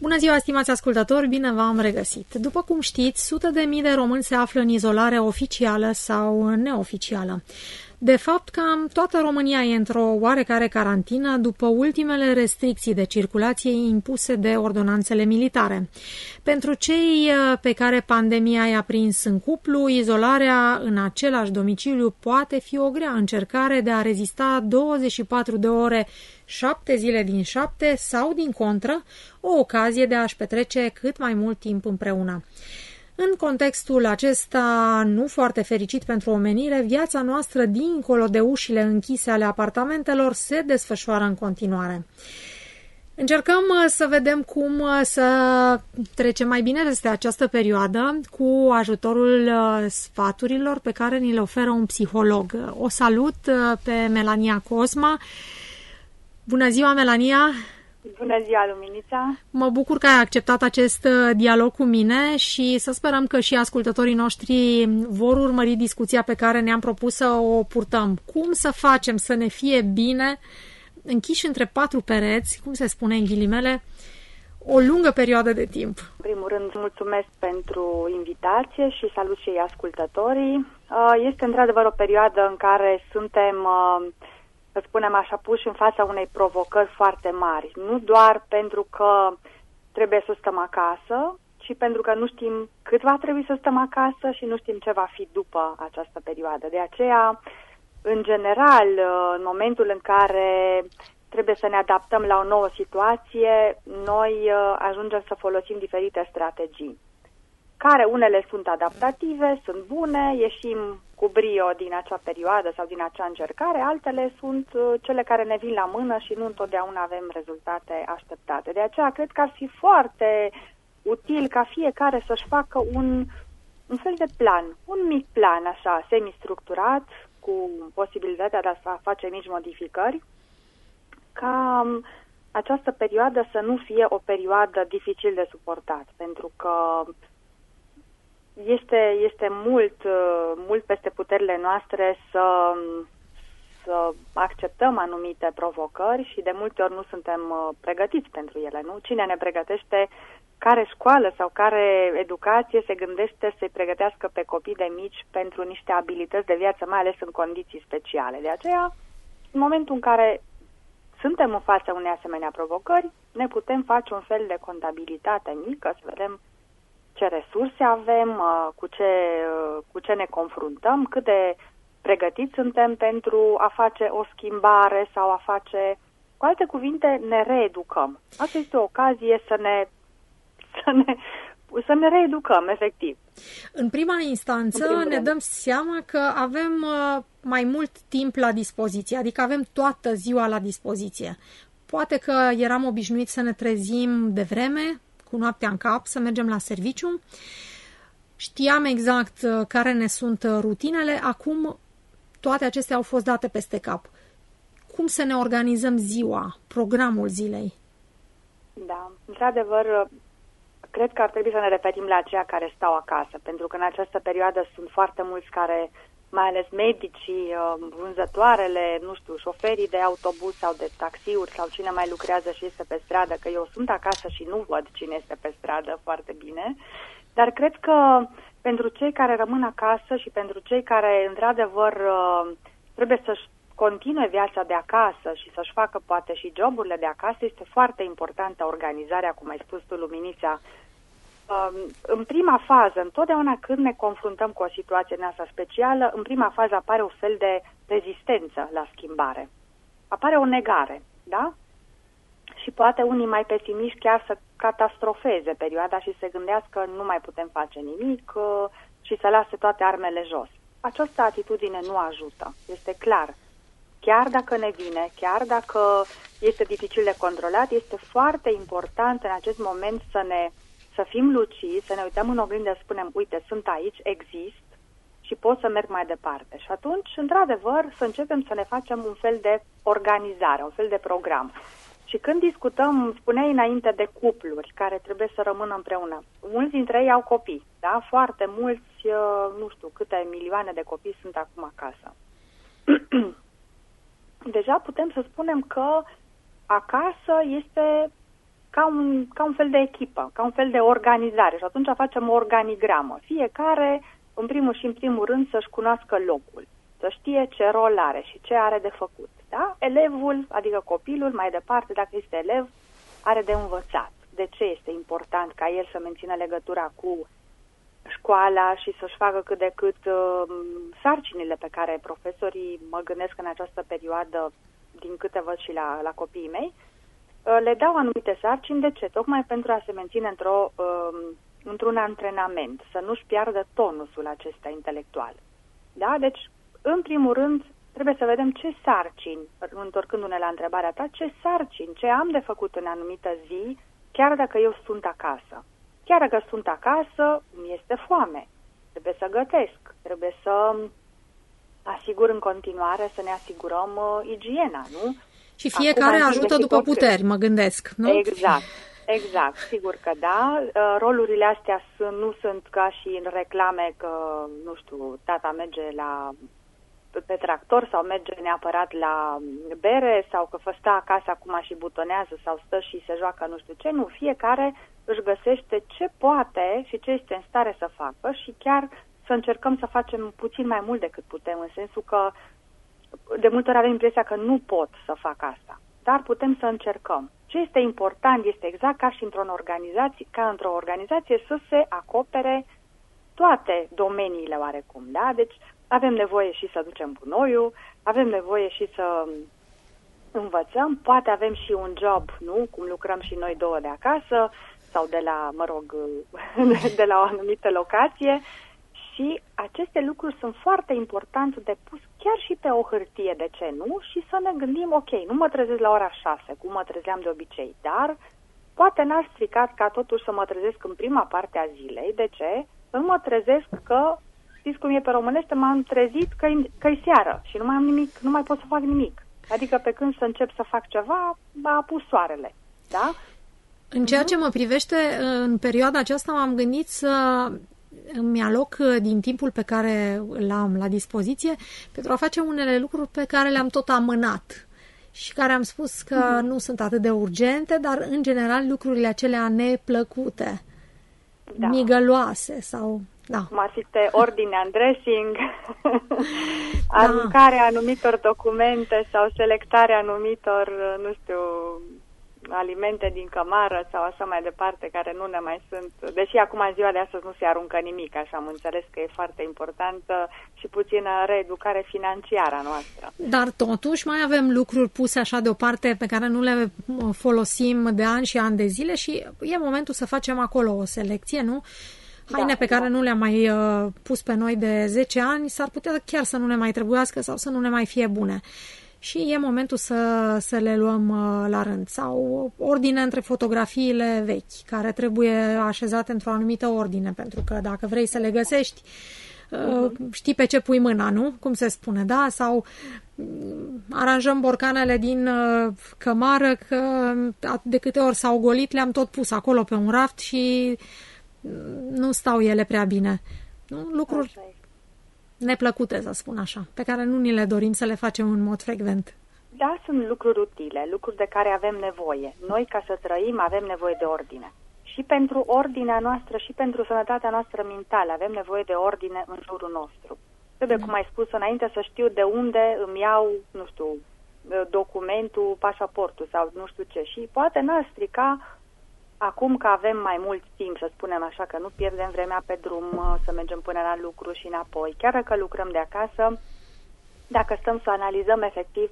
Bună ziua, stimați ascultători, bine v-am regăsit! După cum știți, sute de mii de români se află în izolare oficială sau neoficială. De fapt, cam toată România e într-o oarecare carantină după ultimele restricții de circulație impuse de ordonanțele militare. Pentru cei pe care pandemia i-a prins în cuplu, izolarea în același domiciliu poate fi o grea încercare de a rezista 24 de ore, 7 zile din 7 sau, din contră, o ocazie de a-și petrece cât mai mult timp împreună. În contextul acesta nu foarte fericit pentru omenire, viața noastră dincolo de ușile închise ale apartamentelor se desfășoară în continuare. Încercăm să vedem cum să trecem mai bine peste această perioadă cu ajutorul sfaturilor pe care ni le oferă un psiholog. O salut pe Melania Cosma. Bună ziua, Melania! Bună ziua, Luminița! Mă bucur că ai acceptat acest dialog cu mine și să sperăm că și ascultătorii noștri vor urmări discuția pe care ne-am propus să o purtăm. Cum să facem să ne fie bine închiși între patru pereți, cum se spune în ghilimele, o lungă perioadă de timp? În primul rând, mulțumesc pentru invitație și salut și ascultătorii. Este într-adevăr o perioadă în care suntem, să spunem așa, puși în fața unei provocări foarte mari. Nu doar pentru că trebuie să stăm acasă, ci pentru că nu știm cât va trebui să stăm acasă și nu știm ce va fi după această perioadă. De aceea, în general, în momentul în care trebuie să ne adaptăm la o nouă situație, noi ajungem să folosim diferite strategii, care unele sunt adaptative, sunt bune, ieșim cu brio din acea perioadă sau din acea încercare, altele sunt cele care ne vin la mână și nu întotdeauna avem rezultate așteptate. De aceea cred că ar fi foarte util ca fiecare să-și facă un fel de plan, un mic plan așa, semi-structurat, cu posibilitatea de a face mici modificări, ca această perioadă să nu fie o perioadă dificil de suportat, pentru că este mult peste puterile noastre să acceptăm anumite provocări și de multe ori nu suntem pregătiți pentru ele, nu? Cine ne pregătește, care școală sau care educație se gândește să-i pregătească pe copii de mici pentru niște abilități de viață, mai ales în condiții speciale. De aceea, în momentul în care suntem în fața unei asemenea provocări, ne putem face un fel de contabilitate mică, să vedem ce resurse avem, cu ce ne confruntăm, cât de pregătiți suntem pentru a face o schimbare sau a face, cu alte cuvinte, ne reeducăm. Asta este o ocazie să ne reeducăm, efectiv. În prima instanță ne dăm seama că avem mai mult timp la dispoziție, adică avem toată ziua la dispoziție. Poate că eram obișnuiți să ne trezim de vreme, cu noaptea în cap, să mergem la serviciu. Știam exact care ne sunt rutinele, acum toate acestea au fost date peste cap. Cum să ne organizăm ziua, programul zilei? Da, într-adevăr, cred că ar trebui să ne referim la aceia care stau acasă, pentru că în această perioadă sunt foarte mulți care, mai ales medicii, vânzătoarele, nu știu, șoferii de autobuz sau de taxiuri sau cine mai lucrează și este pe stradă, că eu sunt acasă și nu văd cine este pe stradă foarte bine, dar cred că pentru cei care rămân acasă și pentru cei care, într-adevăr, trebuie să-și continue viața de acasă și să-și facă poate și joburile de acasă, este foarte importantă organizarea, cum ai spus tu, Luminița. În prima fază, întotdeauna când ne confruntăm cu o situație în asta specială, în prima fază apare un fel de rezistență la schimbare. Apare o negare, da? Și poate unii mai pesimiști chiar să catastrofeze perioada și să gândească nu mai putem face nimic și să lase toate armele jos. Această atitudine nu ajută, este clar. Chiar dacă ne vine, chiar dacă este dificil de controlat, este foarte important în acest moment să fim lucizi, să ne uităm în oglindă, să spunem, uite, sunt aici, exist și pot să merg mai departe. Și atunci, într-adevăr, să începem să ne facem un fel de organizare, un fel de program. Și când discutăm, spuneai înainte de cupluri care trebuie să rămână împreună, mulți dintre ei au copii, da? Foarte mulți, nu știu câte milioane de copii sunt acum acasă. Deja putem să spunem că acasă este ca un fel de echipă, ca un fel de organizare și atunci facem o organigramă. Fiecare, în primul rând, să-și cunoască locul, să știe ce rol are și ce are de făcut. Da? Elevul, adică copilul, mai departe, dacă este elev, are de învățat. De ce este important ca el să mențină legătura cu școala și să-și facă cât de cât sarcinile pe care profesorii, mă gândesc în această perioadă, din câte văd și la copiii mei, le dau anumite sarcini. De ce? Tocmai pentru a se menține într-un antrenament, să nu-și piardă tonusul acesta intelectual. Da? Deci, în primul rând, trebuie să vedem ce sarcini, întorcându-ne la întrebarea ta, ce sarcini, ce am de făcut în anumită zi, chiar dacă eu sunt acasă. Chiar dacă sunt acasă, îmi este foame, trebuie să gătesc, trebuie să asigur în continuare, să ne asigurăm igiena, nu? Și fiecare ajută după puteri, mă gândesc, nu? Exact, sigur că da. Rolurile astea nu sunt ca și în reclame că, nu știu, tata merge pe tractor sau merge neapărat la bere sau că stă acasă acum și butonează sau stă și se joacă nu știu ce. Nu, fiecare își găsește ce poate și ce este în stare să facă și chiar să încercăm să facem puțin mai mult decât putem, în sensul că de multe ori avem impresia că nu pot să fac asta, dar putem să încercăm. Ce este important este exact ca și într-o organizație să se acopere toate domeniile oarecum, da? Deci avem nevoie și să ducem gunoiul, avem nevoie și să învățăm, poate avem și un job, nu? Cum lucrăm și noi două de acasă sau de la, de la o anumită locație. Și aceste lucruri sunt foarte importante de pus chiar și pe o hârtie, de ce nu? Și să ne gândim, ok, nu mă trezesc la ora 6, cum mă trezeam de obicei, dar poate n-ar stricat ca totuși să mă trezesc în prima parte a zilei. De ce? Să nu mă trezesc că, știți cum e pe românește, m-am trezit că-i seară și nu mai am nimic, nu mai pot să fac nimic. Adică pe când să încep să fac ceva, m-a apus soarele, da? În ceea ce mă privește, în perioada aceasta m-am gândit să îmi aloc din timpul pe care îl am la dispoziție pentru a face unele lucruri pe care le-am tot amânat și care am spus că nu sunt atât de urgente, dar în general lucrurile acelea neplăcute, migăloase sau... Da. Cum ar fi ordinea în dressing, aruncarea anumitor documente sau selectarea anumitor, nu știu, alimente din cămară sau așa mai departe, care nu ne mai sunt. Deși acum în ziua de astăzi nu se aruncă nimic, așa am înțeles că e foarte importantă și puțină reeducare financiară a noastră. Dar totuși mai avem lucruri puse așa deoparte pe care nu le folosim de ani și ani de zile și e momentul să facem acolo o selecție, nu? Haine pe care nu le-am mai pus pe noi de 10 ani, s-ar putea chiar să nu ne mai trebuiască sau să nu ne mai fie bune. Și e momentul să le luăm la rând. Sau ordine între fotografiile vechi, care trebuie așezate într-o anumită ordine, pentru că dacă vrei să le găsești, știi pe ce pui mâna, nu? Cum se spune, da? Sau aranjăm borcanele din cămară, că de câte ori s-au golit, le-am tot pus acolo pe un raft și nu stau ele prea bine. Nu? Lucruri neplăcute, să spun așa, pe care nu ni le dorim să le facem în mod frecvent. Da, sunt lucruri utile, lucruri de care avem nevoie. Noi, ca să trăim, avem nevoie de ordine. Și pentru ordinea noastră, și pentru sănătatea noastră mentală, avem nevoie de ordine în jurul nostru. Trebuie, cum ai spus înainte, să știu de unde îmi iau, nu știu, documentul, pașaportul sau nu știu ce. Și poate n-ar strica acum că avem mai mult timp, să spunem așa, că nu pierdem vremea pe drum, să mergem până la lucru și înapoi. Chiar dacă lucrăm de acasă, dacă stăm să analizăm efectiv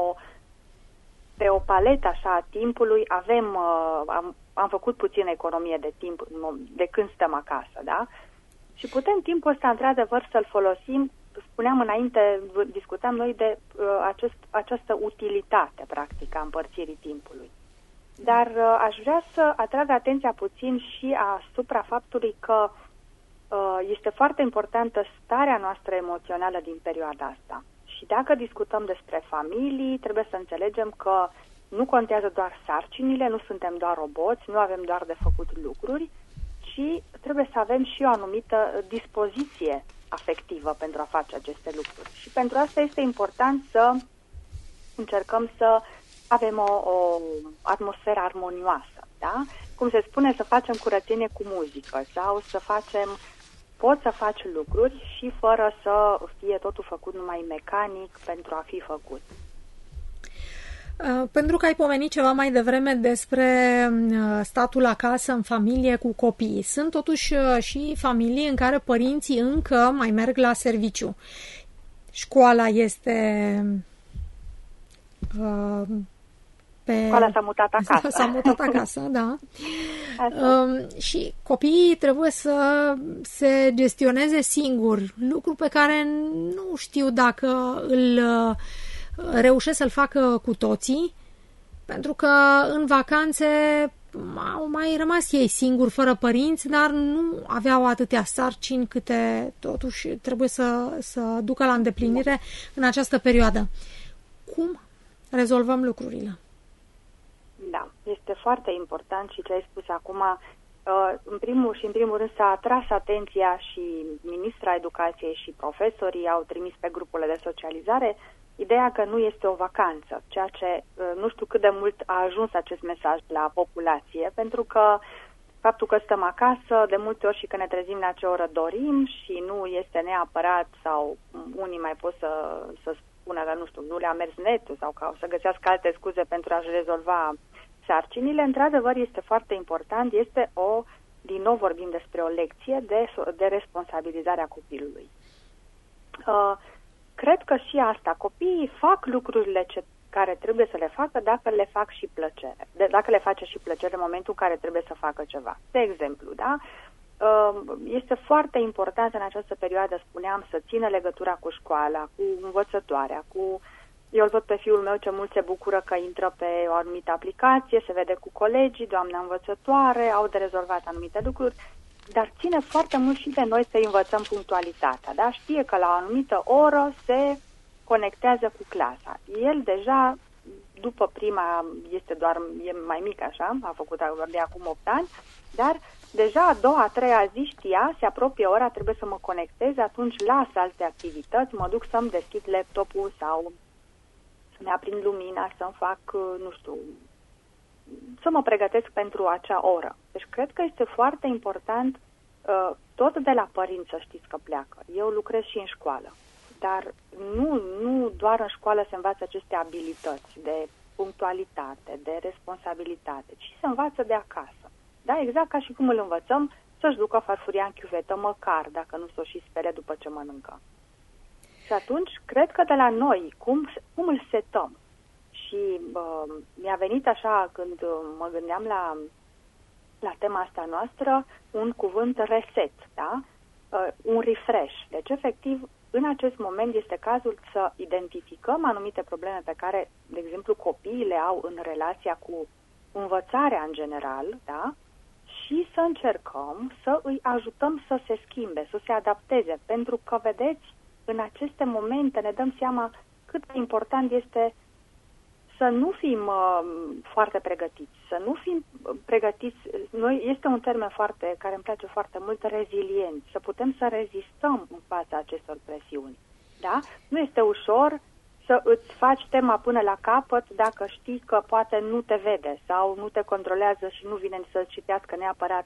pe o paletă așa a timpului, am făcut puțină economie de timp de când stăm acasă, da? Și putem timpul ăsta, într-adevăr, să-l folosim. Spuneam înainte, discutam noi de această utilitate, practic, a împărțirii timpului. Dar aș vrea să atrag atenția puțin și asupra faptului că este foarte importantă starea noastră emoțională din perioada asta. Și dacă discutăm despre familii, trebuie să înțelegem că nu contează doar sarcinile, nu suntem doar roboți, nu avem doar de făcut lucruri, ci trebuie să avem și o anumită dispoziție afectivă pentru a face aceste lucruri. Și pentru asta este important să încercăm să avem o atmosferă armonioasă. da? Cum se spune, să facem curățenie cu muzică sau poți să faci lucruri și fără să fie totul făcut numai mecanic pentru a fi făcut. Pentru că ai pomenit ceva mai devreme despre statul acasă în familie cu copii. Sunt totuși și familii în care părinții încă mai merg la serviciu. Școala este... Școala s-a mutat acasă. S-a mutat acasă, da. Și copiii trebuie să se gestioneze singuri, lucru pe care nu știu dacă îl reușesc să-l facă cu toții, pentru că în vacanțe au mai rămas ei singuri, fără părinți, dar nu aveau atâtea sarcini câte totuși trebuie să ducă la îndeplinire în această perioadă. Cum rezolvăm lucrurile? Da, este foarte important și ce ai spus acum, în primul rând s-a atras atenția și ministra educației și profesorii au trimis pe grupurile de socializare ideea că nu este o vacanță, ceea ce nu știu cât de mult a ajuns acest mesaj la populație, pentru că faptul că stăm acasă, de multe ori și că ne trezim la ce oră dorim și nu este neapărat, sau unii mai pot să spună că, nu știu, nu le-a mers netul sau că să găsească alte scuze pentru a-și rezolva sarcinile, într-adevăr este foarte important, din nou vorbim despre o lecție de responsabilizare a copilului. Cred că și asta, copiii fac lucrurile care trebuie să le facă dacă le fac și plăcere. Dacă le face și plăcere în momentul în care trebuie să facă ceva. De exemplu, da? Este foarte important în această perioadă, spuneam, să țină legătura cu școala, cu învățătoarea, eu îl văd pe fiul meu ce mult se bucură că intră pe o anumită aplicație, se vede cu colegii, doamna învățătoare, au de rezolvat anumite lucruri, dar ține foarte mult și de noi să învățăm punctualitatea, da? Știe că la o anumită oră se conectează cu clasa. El deja, după prima, e mai mic așa, a făcut de acum 8 ani, dar deja a doua, a treia zi știa, se apropie ora, trebuie să mă conectez, atunci las alte activități, mă duc să-mi deschid laptopul sau să-mi aprind lumina, să-mi fac, nu știu, să mă pregătesc pentru acea oră. Deci cred că este foarte important, tot de la părinți, să știți că pleacă. Eu lucrez și în școală, dar nu doar în școală se învață aceste abilități de punctualitate, de responsabilitate, ci se învață de acasă. Da, exact ca și cum îl învățăm să-și ducă farfuria în chiuvetă, măcar dacă nu s-o și spere după ce mănâncă. Și atunci, cred că de la noi, cum îl setăm? Și mi-a venit așa, când mă gândeam la tema asta noastră, un cuvânt reset, da? Un refresh. Deci, efectiv, în acest moment este cazul să identificăm anumite probleme pe care, de exemplu, copiii le au în relația cu învățarea în general, da? Și să încercăm să îi ajutăm să se schimbe, să se adapteze, pentru că, vedeți, în aceste momente ne dăm seama cât de important este să nu fim foarte pregătiți, să nu fim pregătiți, este un termen care îmi place foarte mult, rezilienți, să putem să rezistăm în fața acestor presiuni. Da? Nu este ușor să îți faci tema până la capăt dacă știi că poate nu te vede sau nu te controlează și nu vine să citească neapărat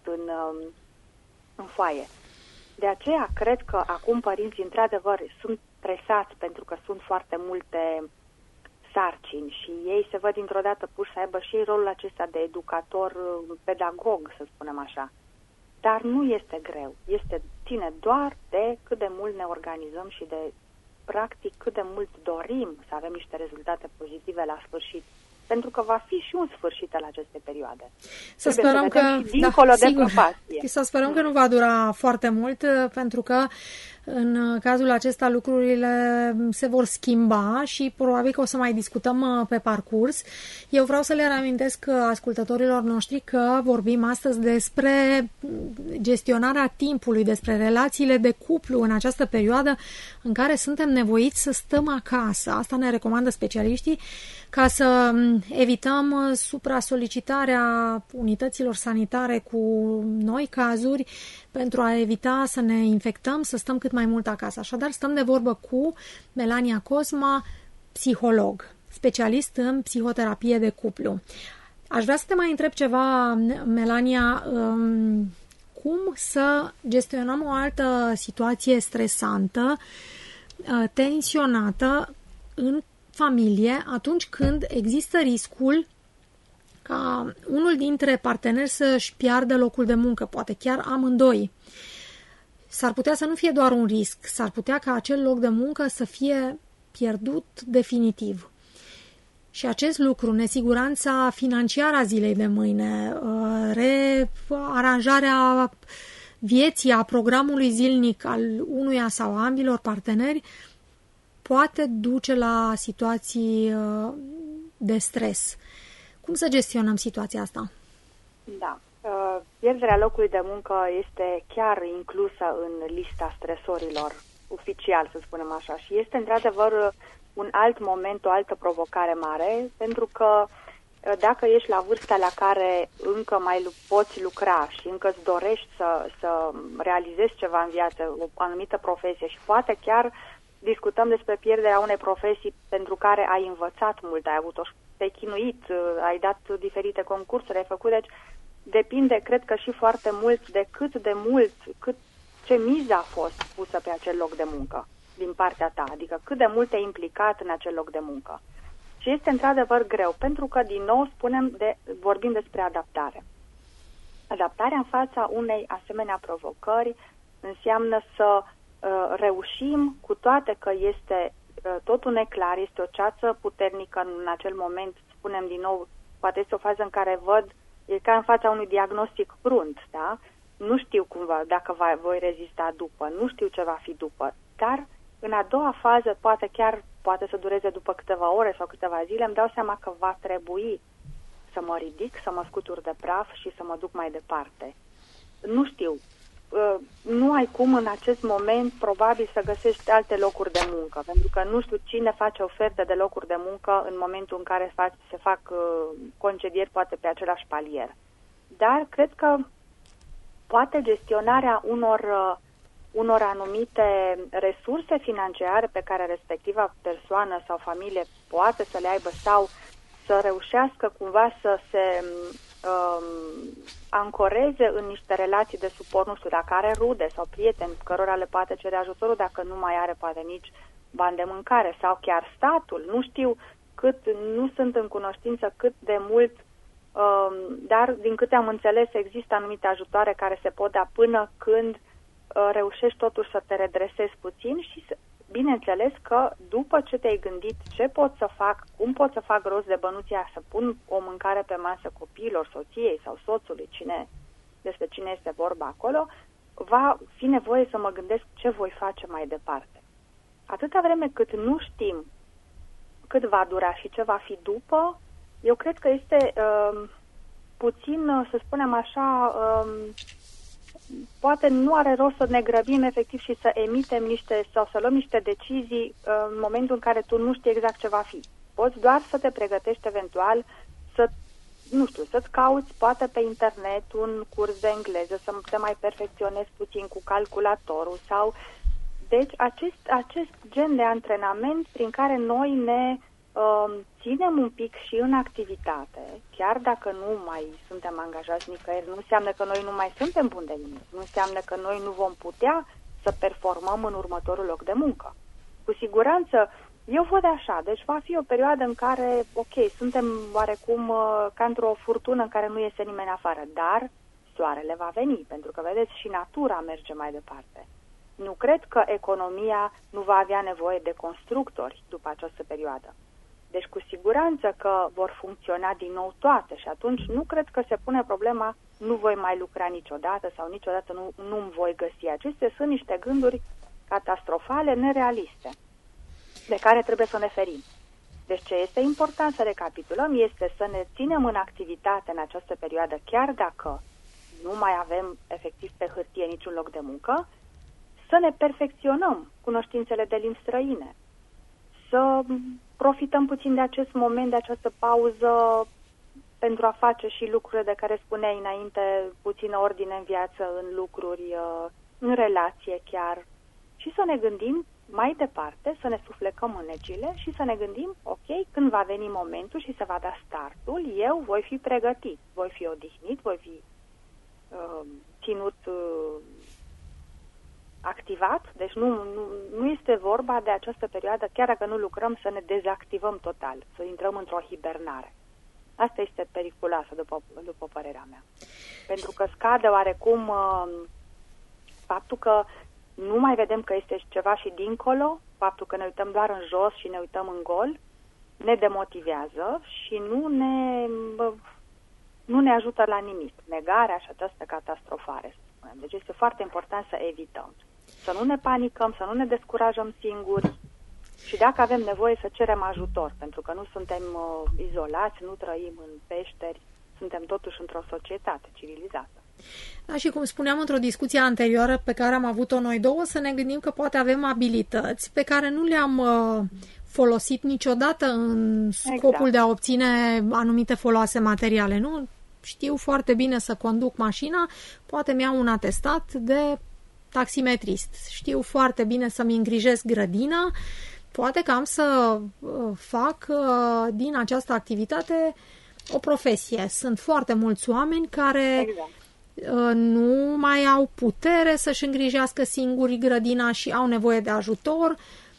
în foaie. De aceea cred că acum părinții într-adevăr sunt presați pentru că sunt foarte multe sarcini și ei se văd dintr-o dată puși să aibă și rolul acesta de educator, pedagog, să spunem așa. Dar nu este greu. Ține doar de cât de mult ne organizăm și de, practic, cât de mult dorim să avem niște rezultate pozitive la sfârșit. Pentru că va fi și un sfârșit al acestei perioade. Să sperăm că, dincolo de prăpastie. Să sperăm că nu va dura foarte mult, pentru că în cazul acesta lucrurile se vor schimba și probabil că o să mai discutăm pe parcurs. Eu vreau să le reamintesc ascultătorilor noștri că vorbim astăzi despre gestionarea timpului, despre relațiile de cuplu în această perioadă în care suntem nevoiți să stăm acasă. Asta ne recomandă specialiștii, ca să evităm supra-solicitarea unităților sanitare cu noi cazuri, pentru a evita să ne infectăm, să stăm cât mai mult acasă. Așadar, stăm de vorbă cu Melania Cosma, psiholog, specialist în psihoterapie de cuplu. Aș vrea să te mai întreb ceva, Melania, cum să gestionăm o altă situație stresantă, tensionată în familie atunci când există riscul ca unul dintre parteneri să-și piardă locul de muncă, poate chiar amândoi. S-ar putea să nu fie doar un risc, s-ar putea ca acel loc de muncă să fie pierdut definitiv. Și acest lucru, nesiguranța financiară a zilei de mâine, rearanjarea vieții, a programului zilnic al unuia sau ambilor parteneri, poate duce la situații de stres. Cum să gestionăm situația asta? Da. Pierderea locului de muncă este chiar inclusă în lista stresorilor, oficial, să spunem așa, și este într-adevăr un alt moment, o altă provocare mare, pentru că dacă ești la vârsta la care încă mai poți lucra și încă îți dorești să realizezi ceva în viață, o anumită profesie și poate chiar discutăm despre pierderea unei profesii pentru care ai învățat mult, ai avut-o, te-ai chinuit, ai dat diferite concursuri, ai făcut, deci depinde, cred că și foarte mult de ce miză a fost pusă pe acel loc de muncă din partea ta, adică cât de mult te-ai implicat în acel loc de muncă. Și este într-adevăr greu, pentru că, din nou, vorbim despre adaptare. Adaptarea în fața unei asemenea provocări înseamnă să reușim, cu toate că este totul neclar, este o ceață puternică în acel moment, spunem din nou, poate este o fază în care e ca în fața unui diagnostic crunt, da? Nu știu dacă voi rezista după, nu știu ce va fi după, dar în a doua fază, poate să dureze după câteva ore sau câteva zile, îmi dau seama că va trebui să mă ridic, să mă scutur de praf și să mă duc mai departe. Nu știu, nu ai cum în acest moment probabil să găsești alte locuri de muncă, pentru că nu știu cine face oferte de locuri de muncă în momentul în care se fac concedieri poate pe același palier. Dar cred că poate gestionarea unor anumite resurse financiare pe care respectiva persoană sau familie poate să le aibă sau să reușească cumva să se ancoreze în niște relații de suport, nu știu, dacă are rude sau prieteni cărora le poate cere ajutorul, dacă nu mai are poate nici bani de mâncare sau chiar statul, nu știu nu sunt în cunoștință cât de mult, dar din câte am înțeles există anumite ajutoare care se pot da până când reușești totuși să te redresezi puțin și bineînțeles că după ce te-ai gândit ce pot să fac, cum pot să fac rost de bănuția, să pun o mâncare pe masă copiilor, soției sau soțului, despre cine este vorba acolo, va fi nevoie să mă gândesc ce voi face mai departe. Atâta vreme cât nu știm cât va dura și ce va fi după, eu cred că este puțin, să spunem așa, poate nu are rost să ne grăbim efectiv și să emitem sau să luăm niște decizii în momentul în care tu nu știi exact ce va fi. Poți doar să te pregătești eventual să-ți cauți poate pe internet un curs de engleză, să te mai perfecționezi puțin cu calculatorul sau... Deci acest gen de antrenament prin care noi ne ținem un pic și în activitate, chiar dacă nu mai suntem angajați nicăieri, nu înseamnă că noi nu mai suntem buni de nimic, nu înseamnă că noi nu vom putea să performăm în următorul loc de muncă. Cu siguranță, eu văd așa, deci va fi o perioadă în care, suntem oarecum ca într-o furtună în care nu iese nimeni afară, dar soarele va veni, pentru că, vedeți, și natura merge mai departe. Nu cred că economia nu va avea nevoie de constructori după această perioadă. Deci cu siguranță că vor funcționa din nou toate și atunci nu cred că se pune problema nu voi mai lucra niciodată sau niciodată nu-mi voi găsi. Acestea sunt niște gânduri catastrofale, nerealiste, de care trebuie să ne ferim. Deci ce este important să recapitulăm este să ne ținem în activitate în această perioadă, chiar dacă nu mai avem efectiv pe hârtie niciun loc de muncă, să ne perfecționăm cunoștințele de limbi străine, să profităm puțin de acest moment, de această pauză pentru a face și lucrurile de care spuneai înainte, puțină ordine în viață, în lucruri, în relație chiar. Și să ne gândim mai departe să ne suflecăm mânecile și să ne gândim, ok, când va veni momentul și se va da startul, eu voi fi pregătit, voi fi odihnit, voi fi ținut activat, deci nu este vorba de această perioadă, chiar dacă nu lucrăm, să ne dezactivăm total, să intrăm într-o hibernare. Asta este periculoasă, după părerea mea. Pentru că scade oarecum faptul că nu mai vedem că este ceva și dincolo, faptul că ne uităm doar în jos și ne uităm în gol, ne demotivează și nu ne ajută la nimic. Negarea și această catastrofare, să spunem. Deci este foarte important să evităm. Să nu ne panicăm, să nu ne descurajăm singuri și dacă avem nevoie să cerem ajutor, pentru că nu suntem izolați, nu trăim în peșteri, suntem totuși într-o societate civilizată. Da, și cum spuneam într-o discuție anterioară pe care am avut-o noi două, să ne gândim că poate avem abilități pe care nu le-am folosit niciodată în scopul de a obține anumite foloase materiale. Nu știu foarte bine să conduc mașina, poate mi-au un atestat de taximetrist. Știu foarte bine să-mi îngrijesc grădina, poate că am să fac din această activitate o profesie. Sunt foarte mulți oameni care nu mai au putere să-și îngrijească singuri grădina și au nevoie de ajutor.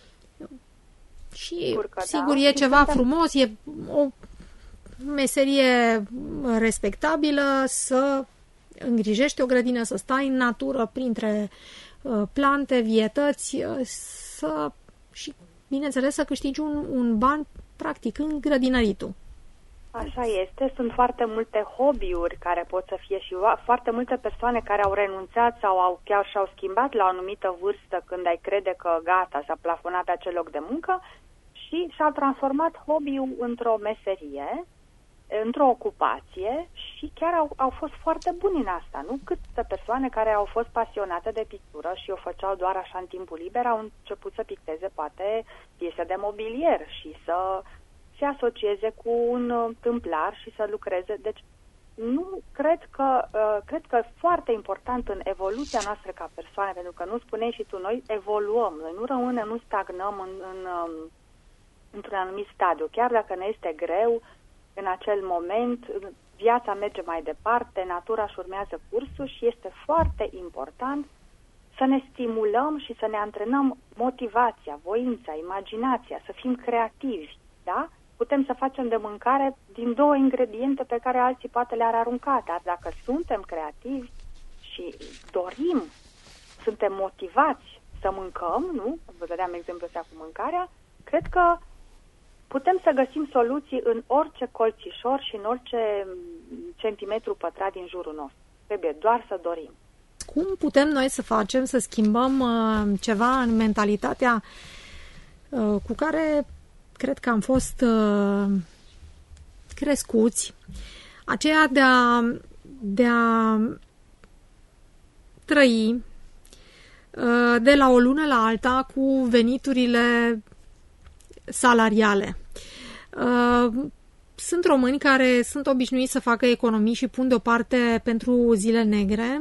Și sigur e ceva frumos, e o meserie respectabilă să îngrijești o grădină, să stai în natură printre plante, vietăți, și bineînțeles să câștigi un ban practic în grădinăritul. Așa este, sunt foarte multe hobby-uri care pot să fie și foarte multe persoane care au renunțat sau chiar și-au schimbat la o anumită vârstă când ai crede că gata, s-a plafonat pe acel loc de muncă și și-au transformat hobby-ul într-o meserie, într-o ocupație și chiar au fost foarte buni în asta, nu? Câte persoane care au fost pasionate de pictură și o făceau doar așa în timpul liber au început să picteze poate piese de mobilier și să se asocieze cu un tâmplar și să lucreze. Deci nu cred că foarte important în evoluția noastră ca persoane, pentru că nu spuneai și tu, noi evoluăm, noi nu rămânem, nu stagnăm într-un anumit stadiu. Chiar dacă ne este greu, în acel moment viața merge mai departe, natura își urmează cursul și este foarte important să ne stimulăm și să ne antrenăm motivația, voința, imaginația, să fim creativi, da? Putem să facem de mâncare din 2 ingrediente pe care alții poate le-ar arunca, dar dacă suntem creativi și dorim, suntem motivați să mâncăm, nu? Vă dădeam exemplu ăsta cu mâncarea, cred că putem să găsim soluții în orice colțișor și în orice centimetru pătrat din jurul nostru. Trebuie doar să dorim. Cum putem noi să facem, să schimbăm ceva în mentalitatea cu care cred că am fost crescuți, aceea de a trăi de la o lună la alta cu veniturile salariale. Sunt români care sunt obișnuiți să facă economii și pun deoparte pentru zile negre,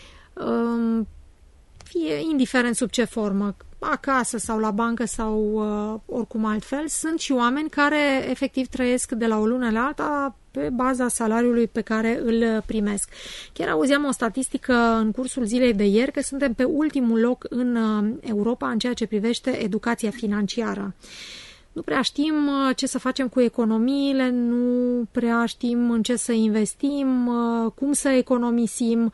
fie indiferent sub ce formă, acasă sau la bancă sau oricum altfel. Sunt și oameni care efectiv trăiesc de la o lună la alta pe baza salariului pe care îl primesc. Chiar auzeam o statistică în cursul zilei de ieri că suntem pe ultimul loc în Europa în ceea ce privește educația financiară. Nu prea știm ce să facem cu economiile, nu prea știm în ce să investim, cum să economisim.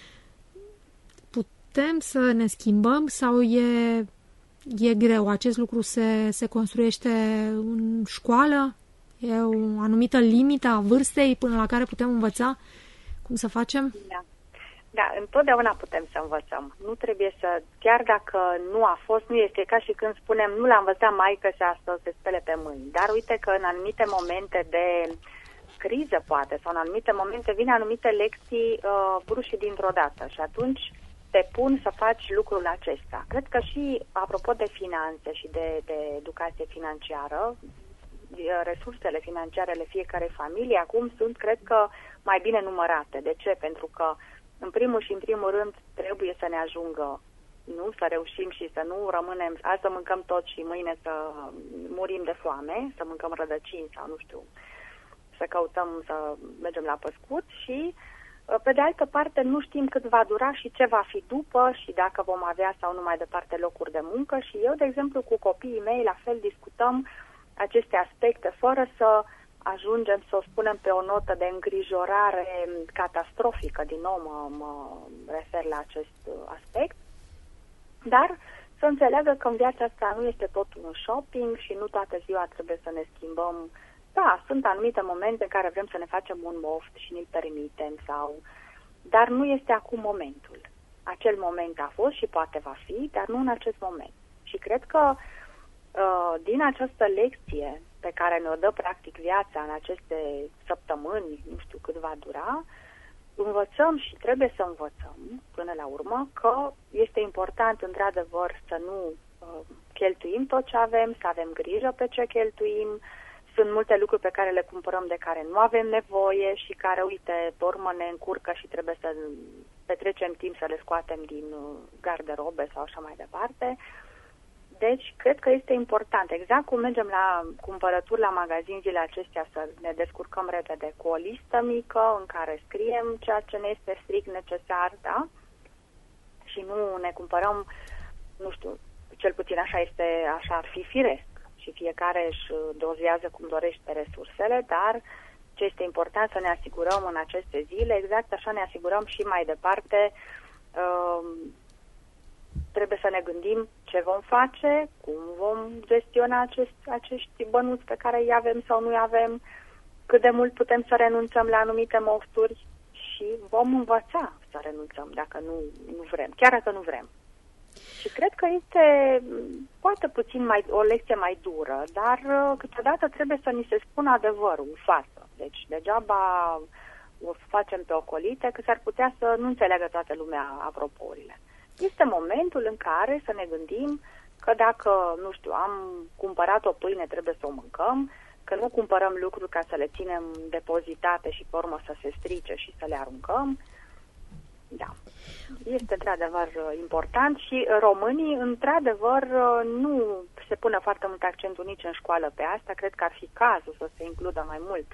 Putem să ne schimbăm sau e greu? Acest lucru se construiește în școală? E o anumită limită a vârstei până la care putem învăța cum să facem? Da, întotdeauna putem să învățăm. Nu trebuie să, chiar dacă nu a fost, nu este ca și când spunem, nu l-a învățat maică și astăzi se spele pe mâini. Dar uite că în anumite momente de criză, poate, sau în anumite momente vin anumite lecții bruși dintr-o dată și atunci te pun să faci lucrul acesta. Cred că și, apropo de finanțe și de educație financiară, resursele financiare ale fiecarei familii acum sunt, cred că, mai bine numărate. De ce? Pentru că în primul și în primul rând trebuie să ne ajungă nu? Să reușim și să nu rămânem, azi să mâncăm tot și mâine să murim de foame, să mâncăm rădăcini sau nu știu, să căutăm să mergem la păscut și pe de altă parte nu știm cât va dura și ce va fi după și dacă vom avea sau nu mai departe locuri de muncă și eu, de exemplu, cu copiii mei la fel discutăm aceste aspecte fără să ajungem să o spunem pe o notă de îngrijorare catastrofică, din nou mă refer la acest aspect, dar să înțeleagă că în viața asta nu este tot un shopping și nu toată ziua trebuie să ne schimbăm. Da, sunt anumite momente în care vrem să ne facem un moft și ne-l permitem, dar nu este acum momentul. Acel moment a fost și poate va fi, dar nu în acest moment. Și cred că din această lecție pe care ne-o dă practic viața în aceste săptămâni, nu știu cât va dura, învățăm și trebuie să învățăm până la urmă că este important într-adevăr să nu cheltuim tot ce avem, să avem grijă pe ce cheltuim. Sunt multe lucruri pe care le cumpărăm de care nu avem nevoie și care, uite, pe urmă ne încurcă și trebuie să petrecem timp să le scoatem din garderobe sau așa mai departe. Deci, cred că este important. Exact cum mergem la cumpărături la magazin zilele acestea să ne descurcăm repede cu o listă mică în care scriem ceea ce ne este strict necesar, da? Și nu ne cumpărăm, nu știu, cel puțin așa ar fi firesc. Și fiecare își dozează cum dorește resursele, dar ce este important să ne asigurăm în aceste zile, exact așa ne asigurăm și mai departe. Trebuie să ne gândim ce vom face, cum vom gestiona acești bănuți pe care îi avem sau nu îi avem, cât de mult putem să renunțăm la anumite mofturi și vom învăța să renunțăm dacă nu vrem, chiar dacă nu vrem. Și cred că este poate puțin o lecție mai dură, dar câteodată trebuie să ni se spună adevărul în față. Deci degeaba o facem pe ocolite, că s-ar putea să nu înțeleagă toată lumea apropourile. Este momentul în care să ne gândim că dacă, nu știu, am cumpărat o pâine, trebuie să o mâncăm, că nu cumpărăm lucruri ca să le ținem depozitate și pe urmă să se strice și să le aruncăm. Da. Este într-adevăr important și românii, într-adevăr, nu se pune foarte mult accentul nici în școală pe asta. Cred că ar fi cazul să se includă mai mult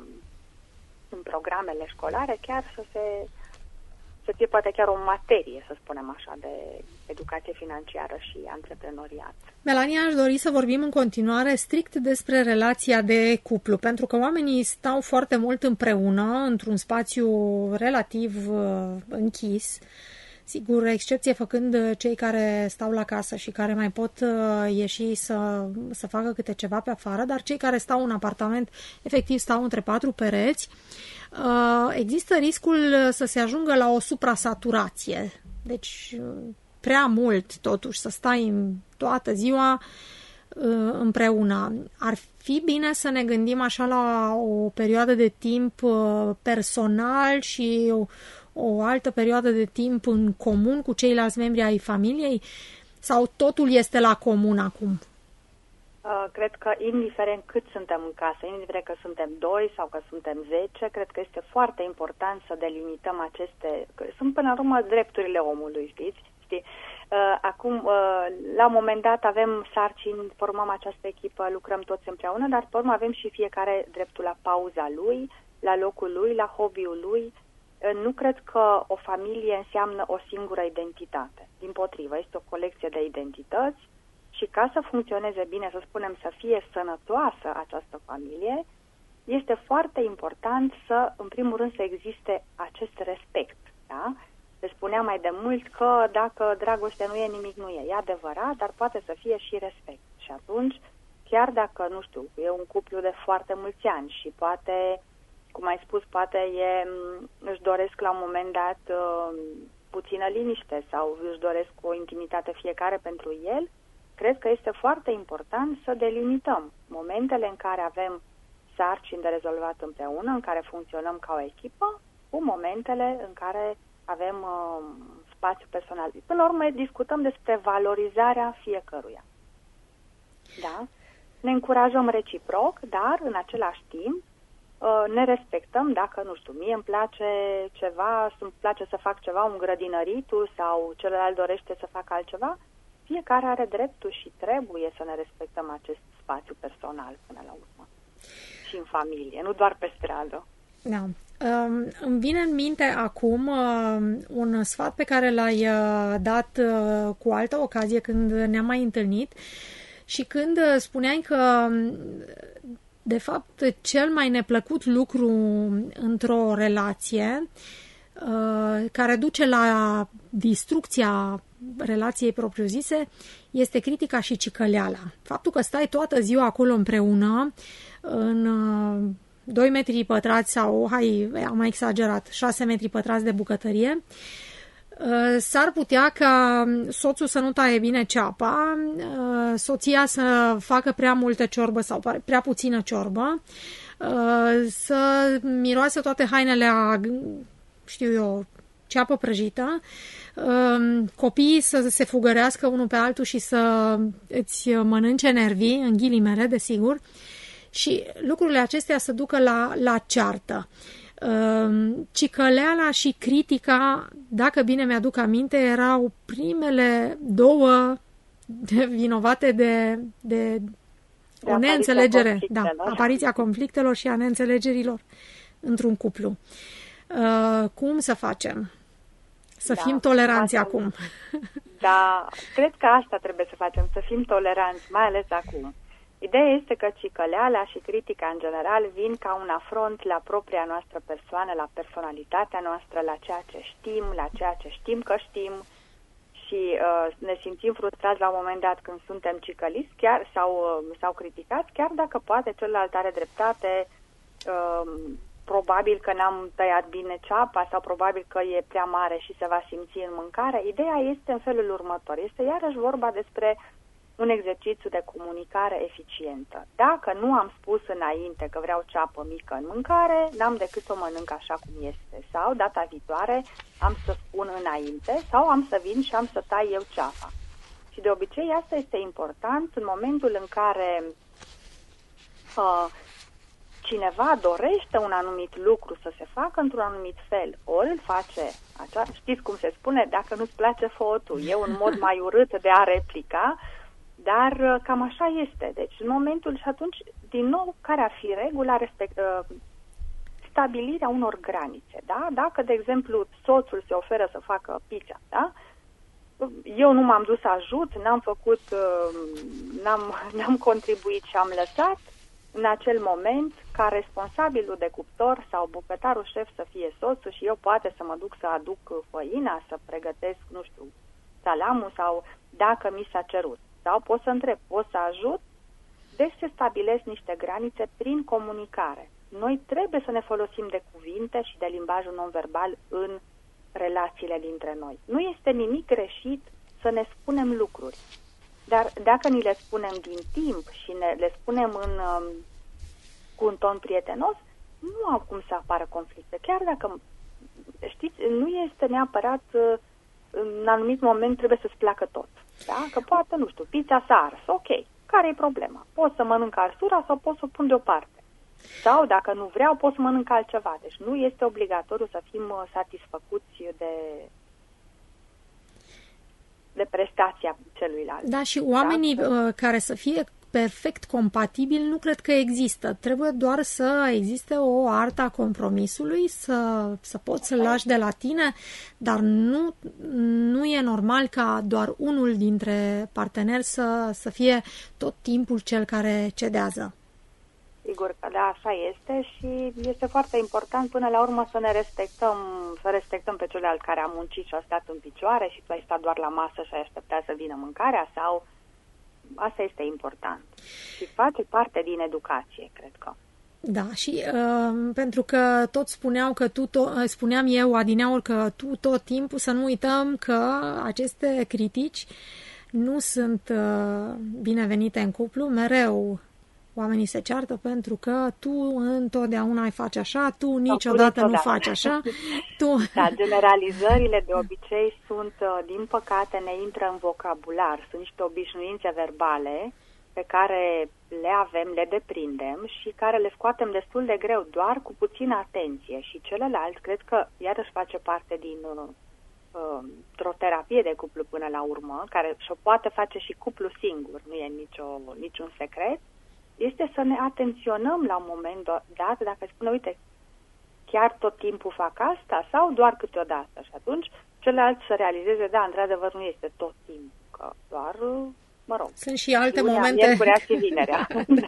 în programele școlare, chiar să fie poate chiar o materie, să spunem așa, de educație financiară și antreprenoriat. Melania, aș dori să vorbim în continuare strict despre relația de cuplu, pentru că oamenii stau foarte mult împreună, într-un spațiu relativ închis, sigur, excepție făcând cei care stau la casă și care mai pot ieși să facă câte ceva pe afară, dar cei care stau în apartament, efectiv stau între patru pereți. Există riscul să se ajungă la o suprasaturație. Deci prea mult totuși să stai toată ziua împreună. Ar fi bine să ne gândim așa la o perioadă de timp personal și o altă perioadă de timp în comun cu ceilalți membri ai familiei? Sau totul este la comun acum? Cred că indiferent cât suntem în casă, indiferent că suntem 2 sau că suntem 10, cred că este foarte important să delimităm aceste... Sunt până la urmă drepturile omului, știi? Acum, la un moment dat avem sarcini, formăm această echipă, lucrăm toți împreună, dar pe urmă avem și fiecare dreptul la pauza lui, la locul lui, la hobby-ul lui. Nu cred că o familie înseamnă o singură identitate. Dimpotrivă, este o colecție de identități. Și ca să funcționeze bine, să spunem, să fie sănătoasă această familie, este foarte important să, în primul rând, să existe acest respect. Da? Se spunea mai de mult că dacă dragoste nu e, nimic nu e. E adevărat, dar poate să fie și respect. Și atunci, chiar dacă, nu știu, e un cuplu de foarte mulți ani și poate, cum ai spus, poate își doresc la un moment dat puțină liniște sau își doresc o intimitate fiecare pentru el, cred că este foarte important să delimităm momentele în care avem sarcini de rezolvat împreună, în care funcționăm ca o echipă, cu momentele în care avem spațiu personal. Până la urmă discutăm despre valorizarea fiecăruia. Da? Ne încurajăm reciproc, dar în același timp ne respectăm dacă, nu știu, mie îmi place ceva, îmi place să fac ceva, un grădinăritul sau celălalt dorește să facă altceva, fiecare are dreptul și trebuie să ne respectăm acest spațiu personal până la urmă. Și în familie, nu doar pe stradă. Da. Îmi vine în minte acum un sfat pe care l-ai dat cu altă ocazie când ne-am mai întâlnit și când spuneai că de fapt cel mai neplăcut lucru într-o relație care duce la distrucția relației propriu-zise este critica și cicăleala. Faptul că stai toată ziua acolo împreună în 2 metri pătrați sau, am mai exagerat, 6 metri pătrați de bucătărie, s-ar putea ca soțul să nu taie bine ceapa, soția să facă prea multă ciorbă sau prea puțină ciorbă, să miroase toate hainele a, știu eu, ceapă prăjită, copiii să se fugărească unul pe altul și să îți mănânce nervii, în ghilimele, desigur, și lucrurile acestea să ducă la ceartă. Cicăleala și critica, dacă bine mi-aduc aminte, erau primele două vinovate de o neînțelegere, apariția conflictelor și a neînțelegerilor într-un cuplu. Cum să facem? Să fim toleranți acum. Da, cred că asta trebuie să facem, să fim toleranți, mai ales acum. Ideea este că cicăleala și critica în general vin ca un afront la propria noastră persoană, la personalitatea noastră, la ceea ce știm că știm și ne simțim frustrați la un moment dat când suntem cicăliți chiar sau criticați, chiar dacă poate celălalt are dreptate, probabil că n-am tăiat bine ceapa sau probabil că e prea mare și se va simți în mâncare. Ideea este în felul următor. Este iarăși vorba despre un exercițiu de comunicare eficientă. Dacă nu am spus înainte că vreau ceapă mică în mâncare, n-am decât să o mănânc așa cum este. Sau data viitoare am să spun înainte sau am să vin și am să tai eu ceapa. Și de obicei asta este important în momentul în care cineva dorește un anumit lucru să se facă într-un anumit fel, ori îl face, știți cum se spune, dacă nu-ți place, fă-o tu. E un mod mai urât de a replica, dar cam așa este. Deci în momentul și atunci, din nou, care ar fi regula? Stabilirea unor granițe, da? Dacă, de exemplu, soțul se oferă să facă pizza, da? Eu nu m-am dus să ajut, n-am contribuit și am lăsat în acel moment ca responsabilul de cuptor sau bucătarul șef să fie soțul și eu poate să mă duc să aduc făina, să pregătesc, nu știu, salamul sau dacă mi s-a cerut. Sau pot să întreb, pot să ajut? Deci se stabilesc niște granițe prin comunicare. Noi trebuie să ne folosim de cuvinte și de limbajul non-verbal în relațiile dintre noi. Nu este nimic greșit să ne spunem lucruri. Dar dacă ni le spunem din timp și le spunem cu un ton prietenos, nu au cum să apară conflicte. Chiar dacă, știți, nu este neapărat în anumit moment trebuie să-ți placă tot. Da? Că poate, nu știu, pizza s-a ars. Ok, care e problema? Pot să mănânc arsura sau pot să o pun deoparte. Sau, dacă nu vreau, pot să mănânc altceva. Deci nu este obligatoriu să fim satisfăcuți de prestația celuilalt. Da, și oamenii care să fie perfect compatibili nu cred că există. Trebuie doar să existe o artă a compromisului, să poți să-l lași de la tine, dar nu e normal ca doar unul dintre parteneri să fie tot timpul cel care cedează. Sigur că da, așa este și este foarte important până la urmă să respectăm pe celălalt care a muncit și a stat în picioare și tu ai stat doar la masă și ai așteptat să vină mâncarea sau asta este important. Și face parte din educație, cred că. Da, și pentru că tot spuneau că spuneam eu adineauri că tu tot timpul să nu uităm că aceste critici nu sunt binevenite în cuplu, mereu oamenii se ceartă pentru că tu întotdeauna ai face așa, tu niciodată nu faci așa. Da, generalizările de obicei sunt, din păcate, ne intră în vocabular. Sunt niște obișnuințe verbale pe care le avem, le deprindem și care le scoatem destul de greu, doar cu puțină atenție. Și celălalt, cred că iarăși face parte din o terapie de cuplu până la urmă, care și-o poate face și cuplu singur, nu e niciun secret, este să ne atenționăm la un moment dat, dacă spune, uite, chiar tot timpul fac asta sau doar câteodată? Și atunci celălalt să realizeze, da, într-adevăr nu este tot timpul, că doar, mă rog. Sunt și alte momente. Miercurea și vinerea.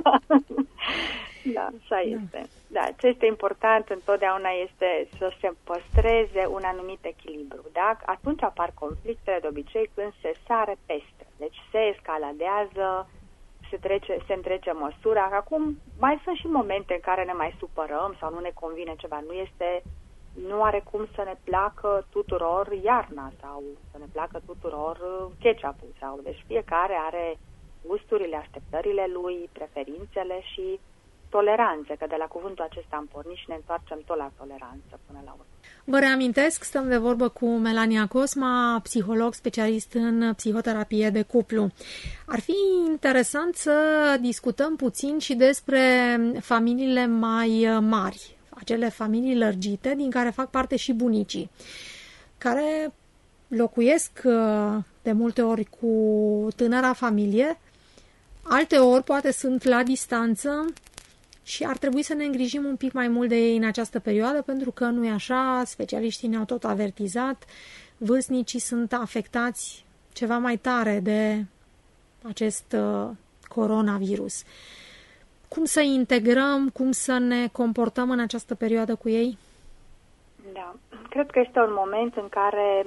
Da, așa este. Da, ce este important întotdeauna este să se păstreze un anumit echilibru. Da? Atunci apar conflictele de obicei când se sare peste. Deci se escaladează, se întrece măsura. Acum mai sunt și momente în care ne mai supărăm sau nu ne convine ceva. Nu are cum să ne placă tuturor iarna sau să ne placă tuturor ketchup-ul. Deci fiecare are gusturile, așteptările lui, preferințele și toleranțe, că de la cuvântul acesta am pornit și ne întoarcem tot la toleranță până la urmă. Vă reamintesc, stăm de vorbă cu Melania Cosma, psiholog specialist în psihoterapie de cuplu. Ar fi interesant să discutăm puțin și despre familiile mai mari, acele familii lărgite din care fac parte și bunicii, care locuiesc de multe ori cu tânăra familie, alteori poate sunt la distanță și ar trebui să ne îngrijim un pic mai mult de ei în această perioadă, pentru că nu e așa, specialiștii ne-au tot avertizat, vârstnicii sunt afectați ceva mai tare de acest coronavirus. Cum să integrăm, cum să ne comportăm în această perioadă cu ei? Da, cred că este un moment în care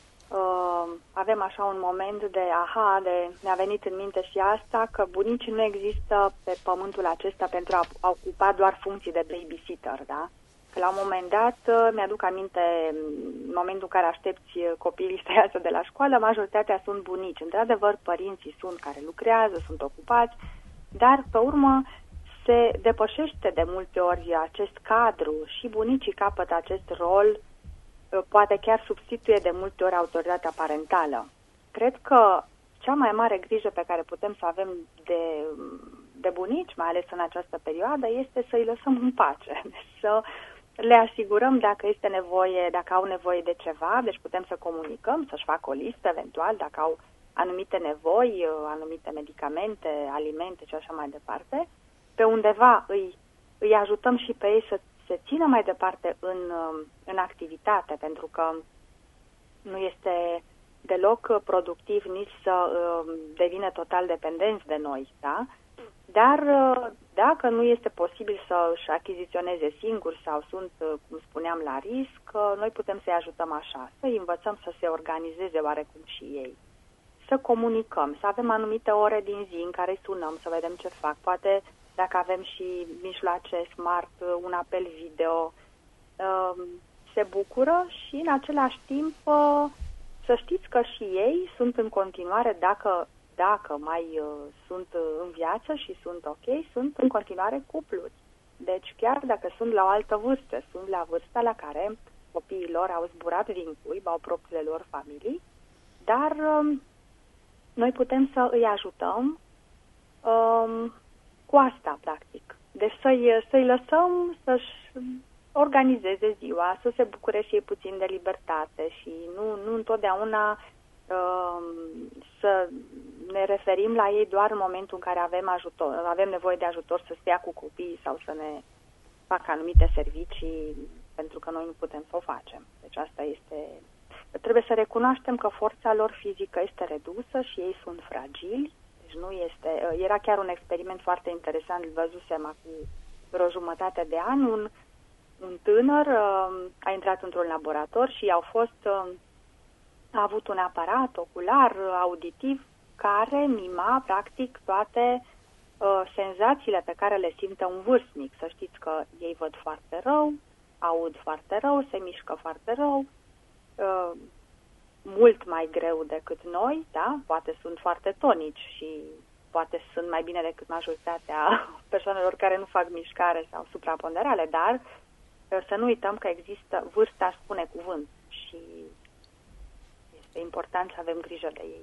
avem așa un moment de ne-a venit în minte și asta, că bunicii nu există pe pământul acesta pentru a ocupa doar funcții de babysitter, da? Că la un moment dat, mi-aduc aminte, în momentul în care aștepți copiii să iasă de la școală, majoritatea sunt bunici. Într-adevăr, părinții sunt care lucrează, sunt ocupați, dar, pe urmă, se depășește de multe ori acest cadru și bunicii capătă acest rol, poate chiar substituie de multe ori autoritatea parentală. Cred că cea mai mare grijă pe care putem să avem de bunici, mai ales în această perioadă, este să îi lăsăm în pace, să le asigurăm dacă este nevoie, dacă au nevoie de ceva, deci putem să comunicăm, să-și facă o listă eventual, dacă au anumite nevoi, anumite medicamente, alimente și așa mai departe. Pe undeva îi ajutăm și pe ei să se țină mai departe în activitate, pentru că nu este deloc productiv nici să devină total dependenți de noi, da? Dar dacă nu este posibil să își achiziționeze singuri sau sunt, cum spuneam, la risc, noi putem să-i ajutăm așa, să-i învățăm să se organizeze oarecum și ei, să comunicăm, să avem anumite ore din zi în care îi sunăm, să vedem ce fac, poate dacă avem și mijloace smart, un apel video, se bucură și în același timp să știți că și ei sunt în continuare, dacă mai sunt în viață și sunt ok, sunt în continuare cupluri. Deci chiar dacă sunt la o altă vârstă, sunt la vârsta la care copiii lor au zburat din cuib, au propriile lor familii, dar noi putem să îi ajutăm cu asta, practic. Deci să-i lăsăm să-și organizeze ziua, să se bucure și ei puțin de libertate și nu întotdeauna să ne referim la ei doar în momentul în care avem nevoie de ajutor să stea cu copiii sau să ne facă anumite servicii, pentru că noi nu putem să o facem. Deci asta este... Trebuie să recunoaștem că forța lor fizică este redusă și ei sunt fragili. Deci nu este... Era chiar un experiment foarte interesant, îl văzusem acum vreo jumătate de an. Un tânăr a intrat într-un laborator și a avut un aparat ocular, auditiv, care mima practic toate senzațiile pe care le simte un vârstnic. Să știți că ei văd foarte rău, aud foarte rău, se mișcă foarte rău, mult mai greu decât noi, da? Poate sunt foarte tonici și poate sunt mai bine decât majoritatea persoanelor care nu fac mișcare sau supraponderale, dar să nu uităm că există, vârsta spune cuvânt și este important să avem grijă de ei.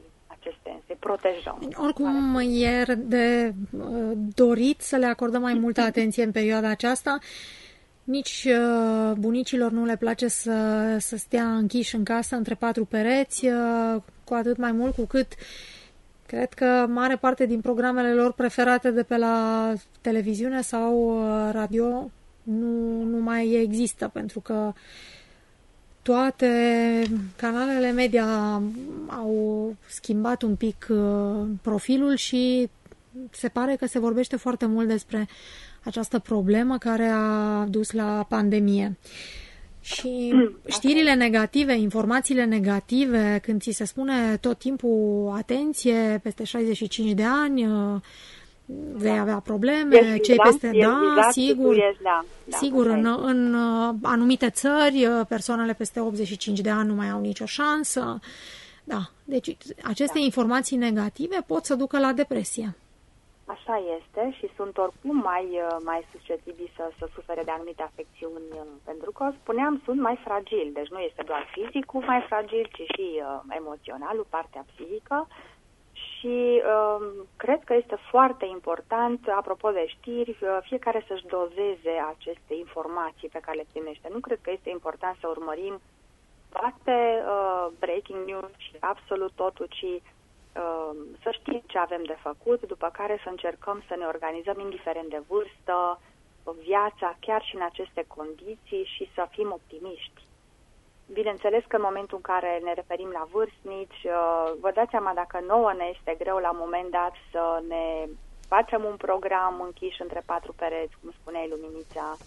acest sens, îi protejăm. Oricum, e de dorit să le acordăm mai multă atenție în perioada aceasta. Nici bunicilor nu le place să stea închiși în casă între patru pereți, cu atât mai mult cu cât cred că mare parte din programele lor preferate de pe la televiziune sau radio nu mai există, pentru că toate canalele media au schimbat un pic profilul și se pare că se vorbește foarte mult despre această problemă care a dus la pandemie. Și știrile negative, informațiile negative, când ți se spune tot timpul atenție, peste 65 de ani, vei avea probleme, cei peste, sigur, în anumite țări, persoanele peste 85 de ani nu mai au nicio șansă. Da, deci aceste informații negative pot să ducă la depresie. Așa este și sunt oricum mai susceptibili să sufere de anumite afecțiuni, pentru că, spuneam, sunt mai fragili. Deci nu este doar fizicul mai fragil, ci și emoționalul, partea psihică. Și cred că este foarte important, apropo de știri, fiecare să-și dozeze aceste informații pe care le primește. Nu cred că este important să urmărim toate breaking news și absolut totul, ci să știm ce avem de făcut, după care să încercăm să ne organizăm indiferent de vârstă, viața, chiar și în aceste condiții, și să fim optimiști. Bineînțeles că în momentul în care ne referim la vârstnici, vă dați seama dacă nouă ne este greu la un moment dat să ne facem un program închiși între patru pereți, cum spuneai, Luminița,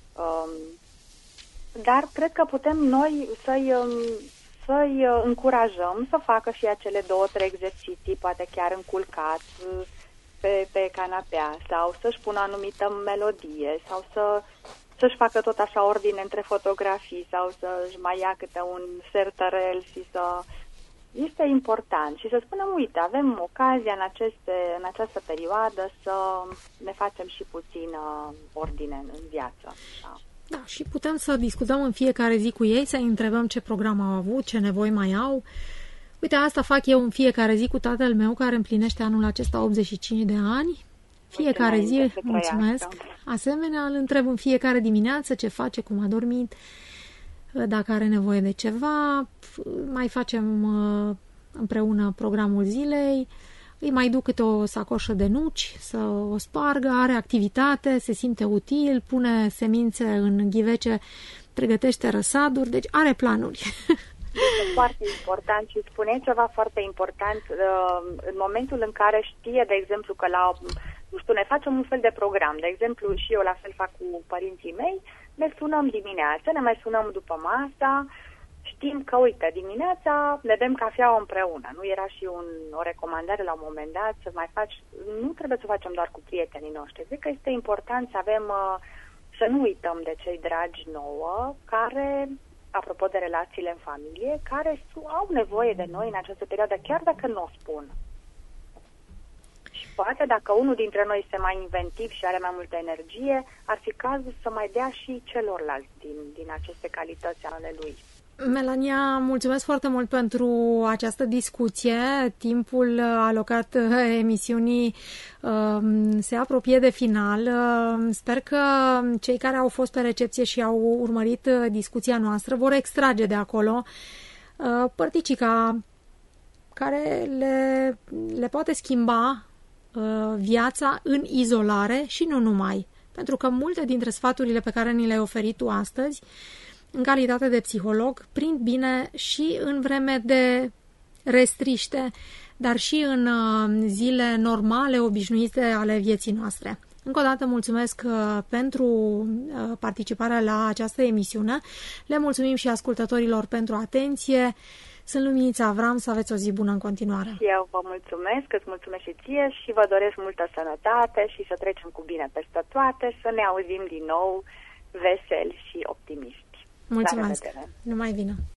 dar cred că putem noi să-i încurajăm să facă și acele 2-3 exerciții, poate chiar înculcat pe canapea, sau să-și pună anumită melodie, sau să-și facă tot așa ordine între fotografii, sau să-și mai ia câte un sertărel și să... Este important și să spunem, uite, avem ocazia în această perioadă să ne facem și puțin ordine în viață. Da. Da, și putem să discutăm în fiecare zi cu ei, să-i întrebăm ce program au avut, ce nevoi mai au. Uite, asta fac eu în fiecare zi cu tatăl meu, care împlinește anul acesta 85 de ani. Fiecare zi, mulțumesc. Asemenea, îl întreb în fiecare dimineață ce face, cum a dormit, dacă are nevoie de ceva. Mai facem împreună programul zilei. Îi mai duc câte o sacoșă de nuci să o spargă, are activitate, se simte util, pune semințe în ghivece, pregătește răsaduri, deci are planuri. Este foarte important și spune ceva foarte important în momentul în care știe, de exemplu, că ne facem un fel de program. De exemplu, și eu la fel fac cu părinții mei, ne sunăm dimineața, ne mai sunăm după masa. Știm că, uite, dimineața ne bem cafeaua împreună. Nu era și o recomandare la un moment dat să mai faci... Nu trebuie să facem doar cu prietenii noștri. Cred că este important să avem... să nu uităm de cei dragi nouă, care, apropo de relațiile în familie, care au nevoie de noi în această perioadă, chiar dacă nu o spun. Și poate, dacă unul dintre noi este mai inventiv și are mai multă energie, ar fi cazul să mai dea și celorlalți din aceste calități ale lui. Melania, mulțumesc foarte mult pentru această discuție. Timpul alocat emisiunii se apropie de final. Sper că cei care au fost pe recepție și au urmărit discuția noastră vor extrage de acolo părticica care le poate schimba viața în izolare și nu numai. Pentru că multe dintre sfaturile pe care ni le-ai oferit tu astăzi, în calitate de psiholog, prind bine și în vreme de restriște, dar și în zile normale, obișnuite ale vieții noastre. Încă o dată mulțumesc pentru participarea la această emisiune. Le mulțumim și ascultătorilor pentru atenție. Sunt Luminița Avram, să aveți o zi bună în continuare. Eu vă mulțumesc, îți mulțumesc și ție și vă doresc multă sănătate și să trecem cu bine peste toate, să ne auzim din nou veseli și optimiști. Mulțumesc! Numai bine!